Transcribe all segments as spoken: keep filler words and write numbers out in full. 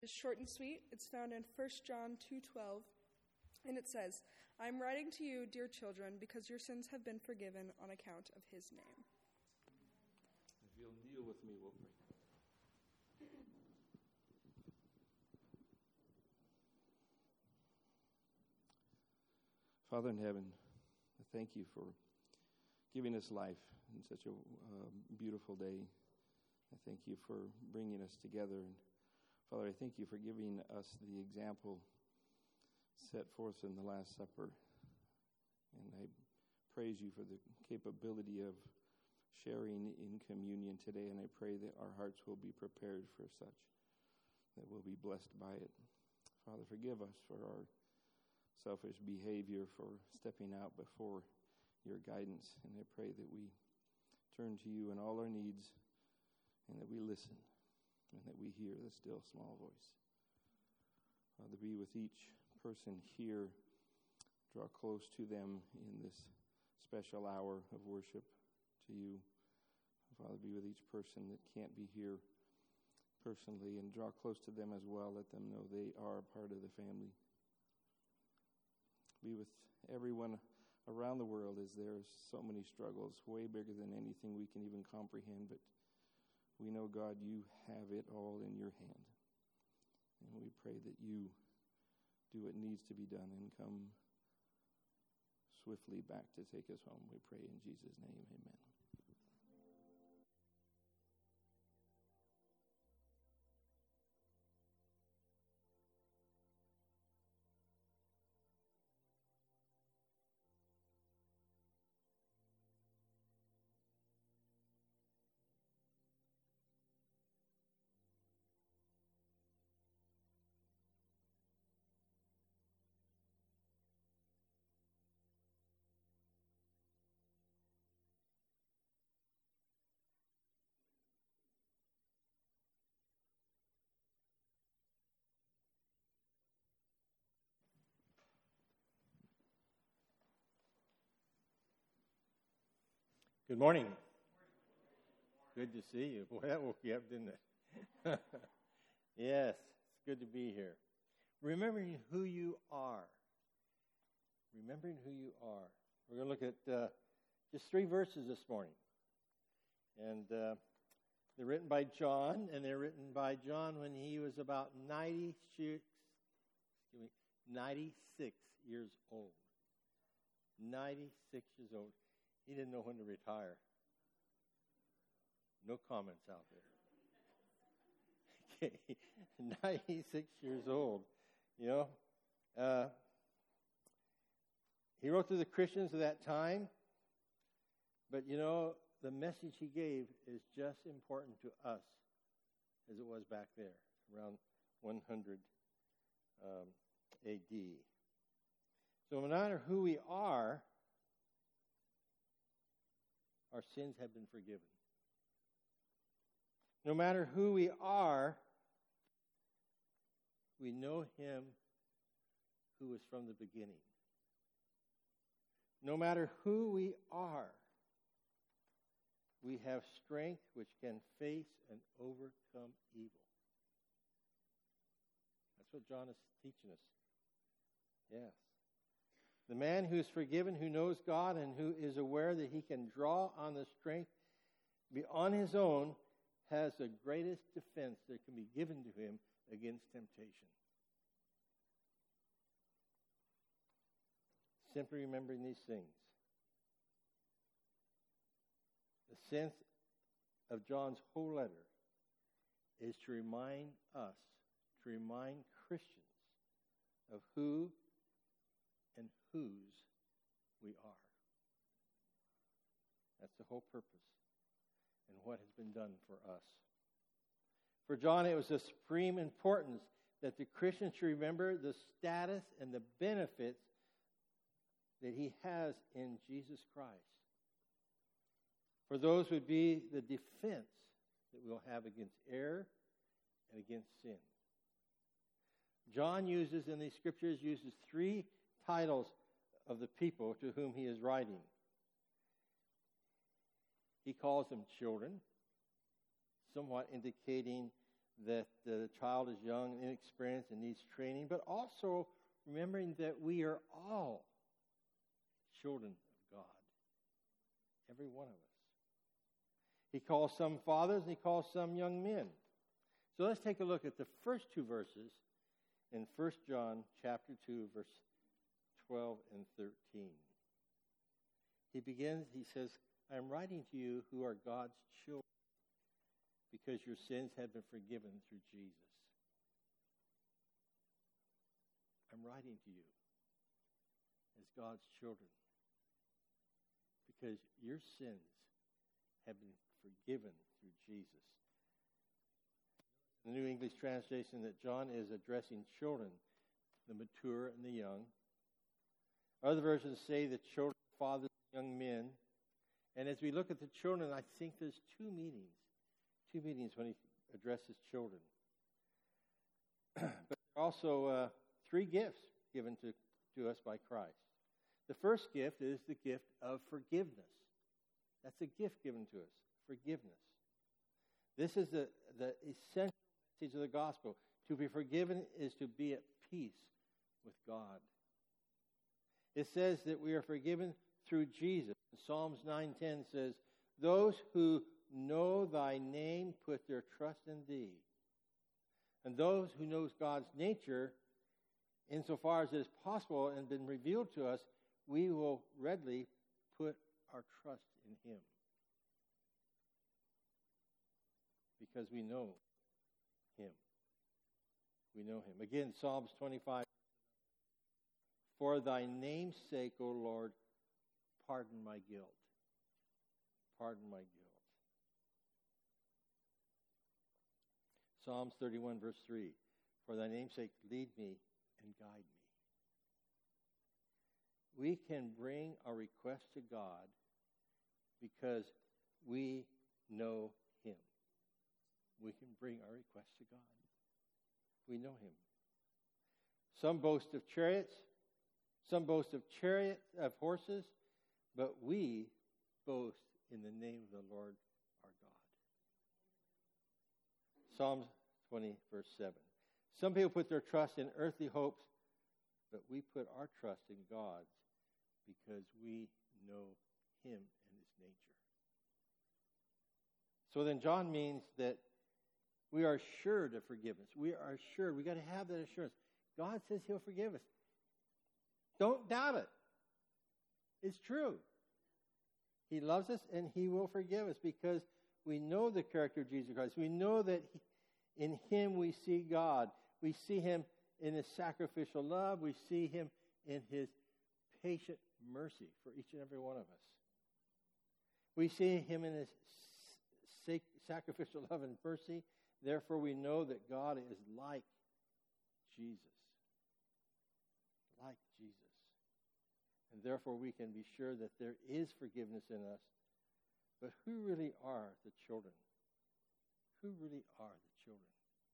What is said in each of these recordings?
It's short and sweet. It's found in First John two twelve, and it says, "I'm writing to you, dear children, because your sins have been forgiven on account of his name." If you'll kneel with me, we'll pray. Father in heaven, I thank you for giving us life in such a uh, beautiful day. I thank you for bringing us together. And Father, I thank you for giving us the example set forth in the Last Supper. And I praise you for the capability of sharing in communion today. And I pray that our hearts will be prepared for such, that we'll be blessed by it. Father, forgive us for our selfish behavior, for stepping out before your guidance. And I pray that we turn to you in all our needs, and that we listen, and that we hear the still small voice. Father, be with each person here. Draw close to them in this special hour of worship to you. Father, be with each person that can't be here personally, and draw close to them as well. Let them know they are part of the family. Be with everyone around the world, as there's so many struggles, way bigger than anything we can even comprehend, but we know, God, you have it all in your hand. And we pray that you do what needs to be done and come swiftly back to take us home. We pray in Jesus' name, amen. Good morning. Good to see you. Boy, that woke you up, didn't it? Yes, it's good to be here. Remembering who you are. Remembering who you are. We're going to look at uh, just three verses this morning. And uh, they're written by John, and they're written by John when he was about ninety-six, excuse me, ninety-six years old. ninety-six years old. He didn't know when to retire. No comments out there. Okay, ninety-six years old. You know, uh, he wrote to the Christians of that time, but you know, the message he gave is just important to us as it was back there, around one hundred um, A D. So no matter who we are, our sins have been forgiven. No matter who we are, we know him who was from the beginning. No matter who we are, we have strength which can face and overcome evil. That's what John is teaching us. Yes. The man who is forgiven, who knows God, and who is aware that he can draw on the strength beyond his own, has the greatest defense that can be given to him against temptation. Simply remembering these things. The sense of John's whole letter is to remind us, to remind Christians of who and whose we are. That's the whole purpose and what has been done for us. For John, it was of supreme importance that the Christian should remember the status and the benefits that he has in Jesus Christ. For those would be the defense that we'll have against error and against sin. John uses, in these scriptures, uses three titles of the people to whom he is writing. He calls them children, somewhat indicating that the child is young and inexperienced and needs training, but also remembering that we are all children of God, every one of us. He calls some fathers and he calls some young men. So let's take a look at the first two verses in First John chapter two, verse twelve and thirteen. He begins, he says, I am writing to you who are God's children because your sins have been forgiven through Jesus. I'm writing to you as God's children because your sins have been forgiven through Jesus. The New English translation that John is addressing children, the mature and the young. Other versions say the children, fathers, young men. And as we look at the children, I think there's two meanings. Two meanings when he addresses children. But there are also uh, three gifts given to, to us by Christ. The first gift is the gift of forgiveness. That's a gift given to us, forgiveness. This is the, the essential message of the gospel. To be forgiven is to be at peace with God. It says that we are forgiven through Jesus. Psalms nine ten says, those who know thy name put their trust in thee. And those who know God's nature, insofar as it is possible and been revealed to us, we will readily put our trust in him. Because we know him. We know him. Again, Psalms twenty-five. For thy name's sake, O Lord, pardon my guilt. Pardon my guilt. Psalms thirty-one, verse three. For thy name's sake, lead me and guide me. We can bring our request to God because we know him. We can bring our request to God. We know him. Some boast of chariots, some boast of chariot of horses, but we boast in the name of the Lord our God. Psalms twenty, verse seven. Some people put their trust in earthly hopes, but we put our trust in God's because we know him and his nature. So then John means that we are assured of forgiveness. We are assured. We've got to have that assurance. God says he'll forgive us. Don't doubt it. It's true. He loves us and he will forgive us because we know the character of Jesus Christ. We know that he, in him we see God. We see him in his sacrificial love. We see him in his patient mercy for each and every one of us. We see him in his sac- sacrificial love and mercy. Therefore, we know that God is like Jesus. Like Jesus. And therefore, we can be sure that there is forgiveness in us. But who really are the children? Who really are the children?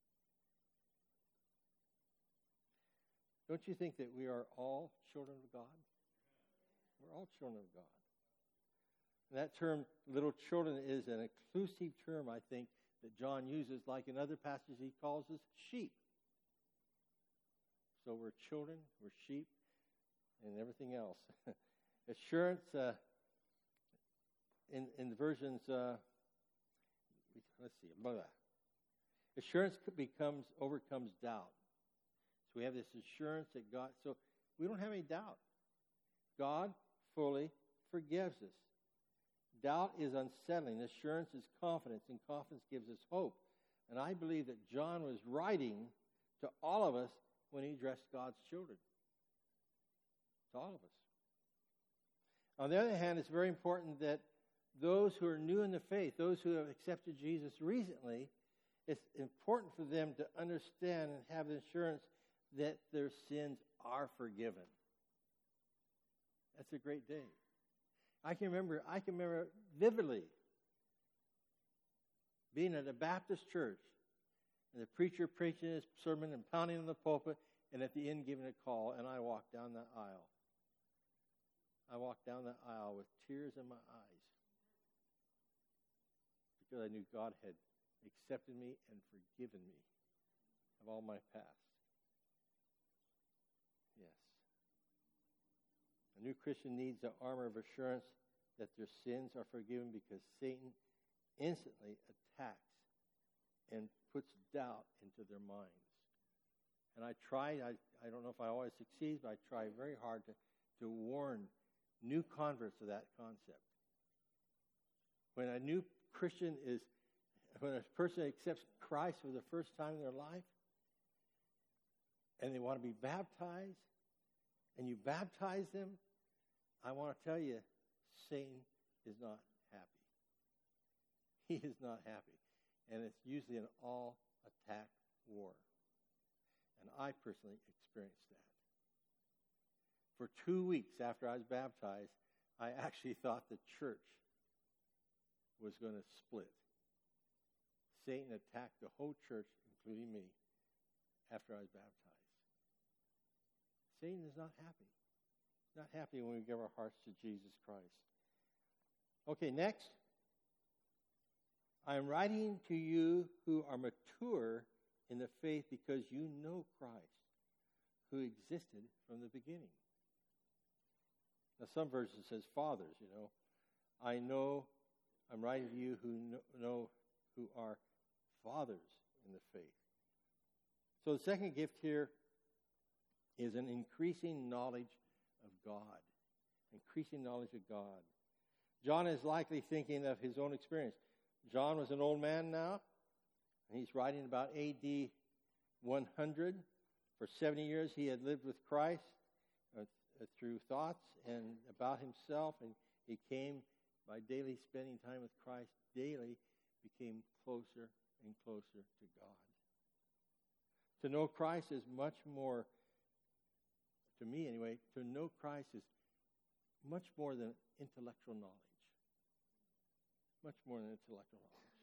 Don't you think that we are all children of God? We're all children of God. And that term, little children, is an inclusive term, I think, that John uses, like in other passages he calls us sheep. So we're children, we're sheep, and everything else. Assurance, uh, in, in the versions, uh, let's see, blah, blah. Assurance becomes, overcomes doubt. So we have this assurance that God, so we don't have any doubt. God fully forgives us. Doubt is unsettling. Assurance is confidence, and confidence gives us hope. And I believe that John was writing to all of us when he addressed God's children. To all of us. On the other hand, it's very important that those who are new in the faith, those who have accepted Jesus recently, it's important for them to understand and have the assurance that their sins are forgiven. That's a great day. I can remember, I can remember vividly being at a Baptist church and the preacher preaching his sermon and pounding on the pulpit and at the end giving a call, and I walked down that aisle. I walked down that aisle with tears in my eyes because I knew God had accepted me, and forgiven me of all my past. Yes. A new Christian needs the armor of assurance that their sins are forgiven because Satan instantly attacks and puts doubt into their minds. And I try, I, I don't know if I always succeed, but I try very hard to, to warn new converts of that concept. When a new Christian is, when a person accepts Christ for the first time in their life, and they want to be baptized, and you baptize them, I want to tell you, Satan is not happy. He is not happy. And it's usually an all-attack war. And I personally experienced that. For two weeks after I was baptized, I actually thought the church was going to split. Satan attacked the whole church, including me, after I was baptized. Satan is not happy. Not happy when we give our hearts to Jesus Christ. Okay, next. I am writing to you who are mature in the faith because you know Christ, who existed from the beginning. Now, some verses says fathers, you know. I know, I'm writing to you who know, know who are fathers in the faith. So the second gift here is an increasing knowledge of God. Increasing knowledge of God. John is likely thinking of his own experience. John was an old man now, and he's writing about A D one hundred. For seventy years he had lived with Christ uh, through thoughts and about himself, and he came by daily spending time with Christ, daily became closer and closer to God. To know Christ is much more, to me anyway, to know Christ is much more than intellectual knowledge. Much more than intellectual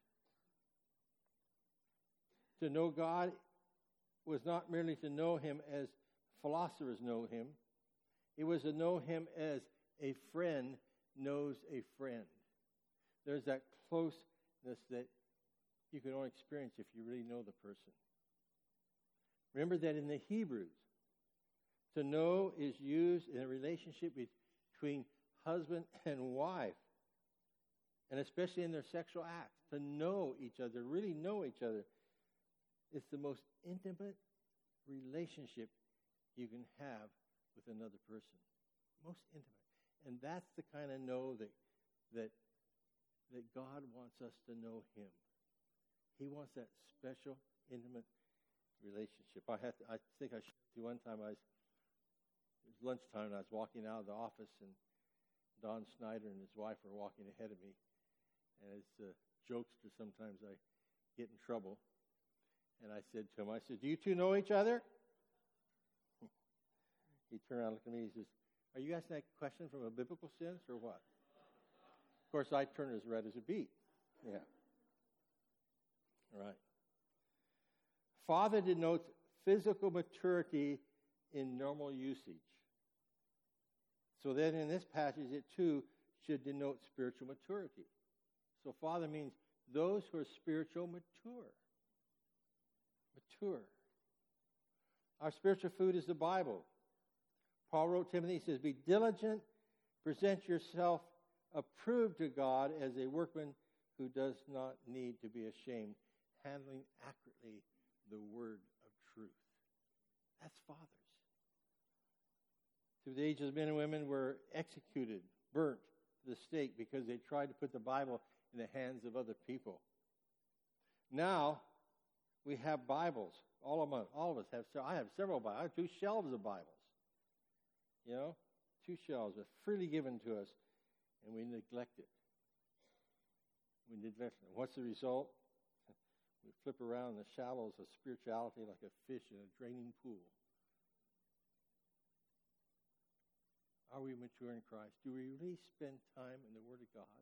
knowledge. To know God was not merely to know him as philosophers know him. It was to know him as a friend knows a friend. There's that closeness that you can only experience if you really know the person. Remember that in the Hebrews, to know is used in a relationship between husband and wife, and especially in their sexual acts. To know each other, really know each other, is the most intimate relationship you can have with another person. Most intimate. And that's the kind of know that that that God wants us to know him. He wants that special, intimate relationship. I had to, I think I shared with you one time, I was, it was lunchtime, and I was walking out of the office, and Don Snyder and his wife were walking ahead of me. And as a jokester, sometimes I get in trouble. And I said to him, I said, do you two know each other? He turned around and looked at me, he says, are you asking that question from a biblical sense or what? Of course, I turned as red as a beet. Yeah. All right. Father denotes physical maturity in normal usage. So then in this passage, it too should denote spiritual maturity. So father means those who are spiritual mature. Mature. Our spiritual food is the Bible. Paul wrote Timothy, he says, be diligent, present yourself approved to God as a workman who does not need to be ashamed, handling accurately the word of truth. That's fathers. Through the ages, men and women were executed, burnt to the stake because they tried to put the Bible in the hands of other people. Now, we have Bibles. All of, them, all of us have, I have several Bibles. I have two shelves of Bibles. You know, two shelves are freely given to us, and we neglect it. We neglect it. What's the result? We flip around in the shallows of spirituality like a fish in a draining pool. Are we mature in Christ? Do we really spend time in the Word of God?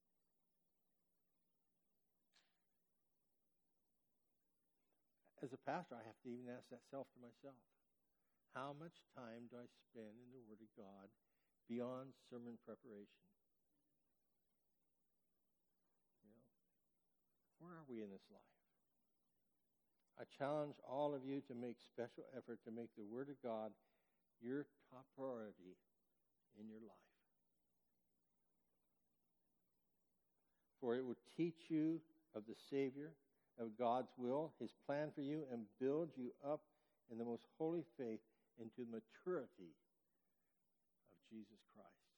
As a pastor, I have to even ask that self to myself. How much time do I spend in the Word of God beyond sermon preparation? You know? Where are we in this life? I challenge all of you to make special effort to make the Word of God your top priority in your life. For it will teach you of the Savior, of God's will, His plan for you, and build you up in the most holy faith into the maturity of Jesus Christ.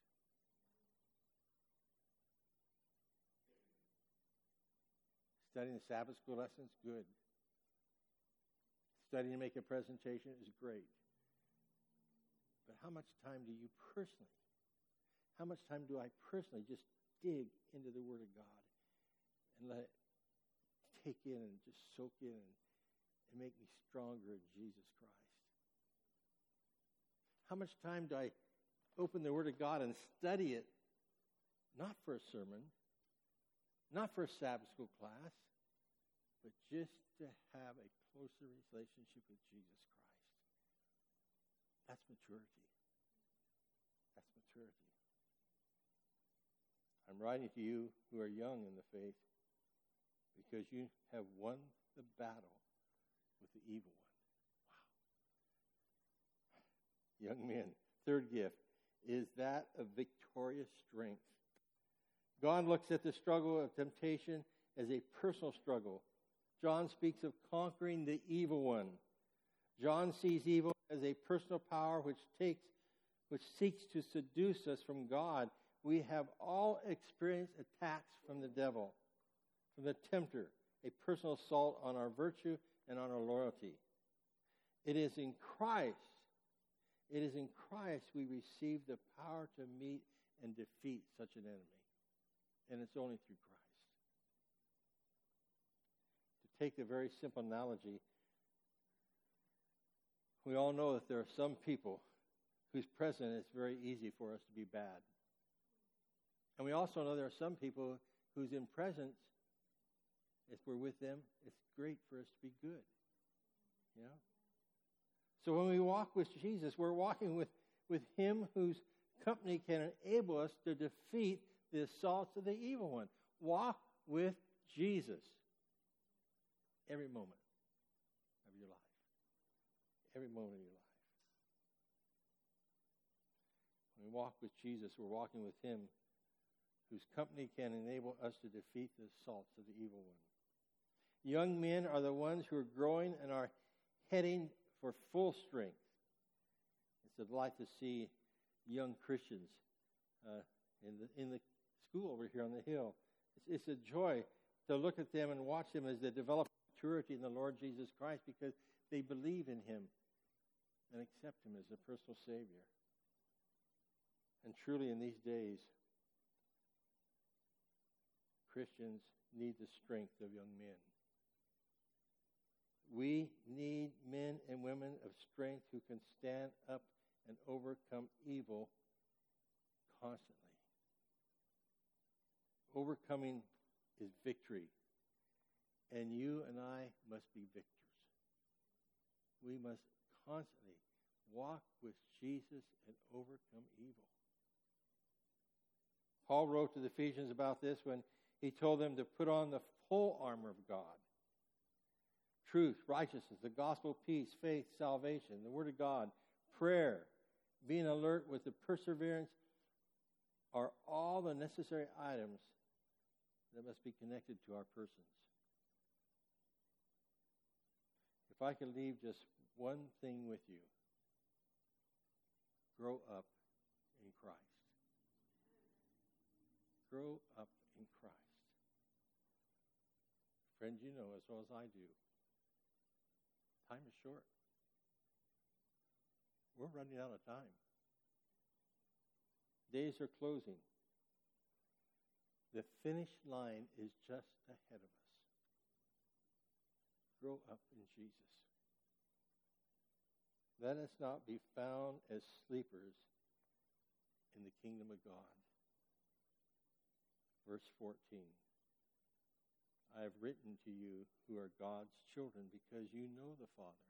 Studying the Sabbath school lessons, good. Studying to make a presentation is great. But how much time do you personally, how much time do I personally just dig into the Word of God and let it take in and just soak in and, and make me stronger in Jesus Christ? How much time do I open the Word of God and study it, not for a sermon, not for a Sabbath school class, but just to have a closer relationship with Jesus Christ? That's maturity. That's maturity. I'm writing to you who are young in the faith because you have won the battle with the evil one. Wow. Young men, third gift is that of victorious strength. God looks at the struggle of temptation as a personal struggle. John speaks of conquering the evil one. John sees evil as a personal power which takes, which seeks to seduce us from God. We have all experienced attacks from the devil, from the tempter, a personal assault on our virtue and on our loyalty. It is in Christ, it is in Christ we receive the power to meet and defeat such an enemy. And it's only through Christ. To take a very simple analogy, we all know that there are some people whose presence it's very easy for us to be bad. And we also know there are some people whose in presence, if we're with them, it's great for us to be good. You know? So when we walk with Jesus, we're walking with, with Him whose company can enable us to defeat the assaults of the evil one. Walk with Jesus every moment of your life. Every moment of your life. When we walk with Jesus, we're walking with Him whose company can enable us to defeat the assaults of the evil one. Young men are the ones who are growing and are heading for full strength. It's a delight to see young Christians uh, in the in the school over here on the hill. It's, it's a joy to look at them and watch them as they develop maturity in the Lord Jesus Christ because they believe in Him and accept Him as their personal Savior. And truly in these days, Christians need the strength of young men. We need men and women of strength who can stand up and overcome evil constantly. Overcoming is victory. And you and I must be victors. We must constantly walk with Jesus and overcome evil. Paul wrote to the Ephesians about this when he told them to put on the full armor of God. Truth, righteousness, the gospel, peace, faith, salvation, the word of God, prayer, being alert with the perseverance are all the necessary items that must be connected to our persons. If I could leave just one thing with you, grow up in Christ. Grow up in Christ. Friends, you know as well as I do, time is short. We're running out of time. Days are closing. The finish line is just ahead of us. Grow up in Jesus. Let us not be found as sleepers in the kingdom of God. Verse fourteen. I have written to you who are God's children because you know the Father.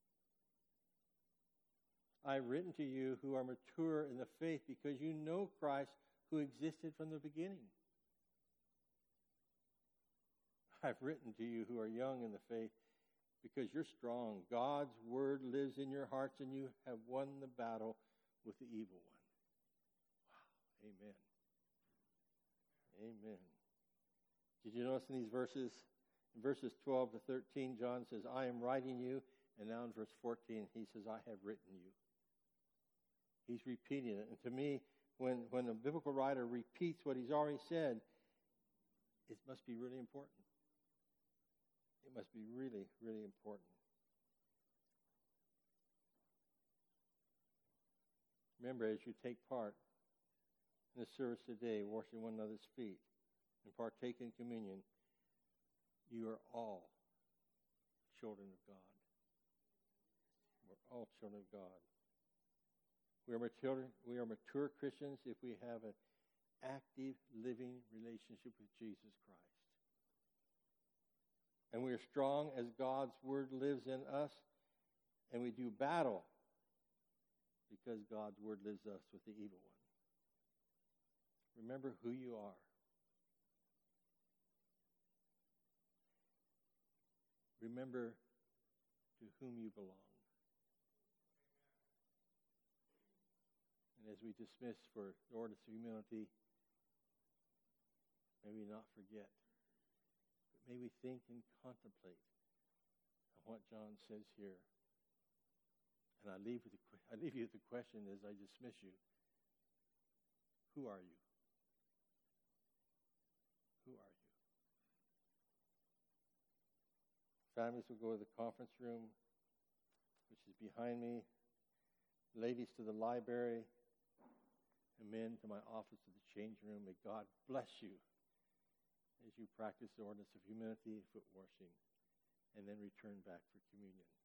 I have written to you who are mature in the faith because you know Christ who existed from the beginning. I've written to you who are young in the faith because you're strong. God's word lives in your hearts, and you have won the battle with the evil one. Wow. Amen. Amen. Did you notice in these verses, in verses twelve to thirteen, John says, I am writing you. And now in verse fourteen, he says, I have written you. He's repeating it. And to me, when, when a biblical writer repeats what he's already said, it must be really important. It must be really, really important. Remember, as you take part in the service today, washing one another's feet and partake in communion, you are all children of God. We're all children of God. We are mature, we are mature Christians if we have an active, living relationship with Jesus Christ. And we are strong as God's word lives in us, and we do battle because God's word lives in us with the evil one. Remember who you are. Remember to whom you belong. And as we dismiss for the ordinance of humility, may we not forget, but may we think and contemplate on what John says here. And I leave, with the, I leave you with the question as I dismiss you. Who are you? Who are you? Families will go to the conference room, which is behind me. Ladies to the library. And men to my office of the change room. May God bless you as you practice the ordinance of humility, foot washing, and then return back for communion.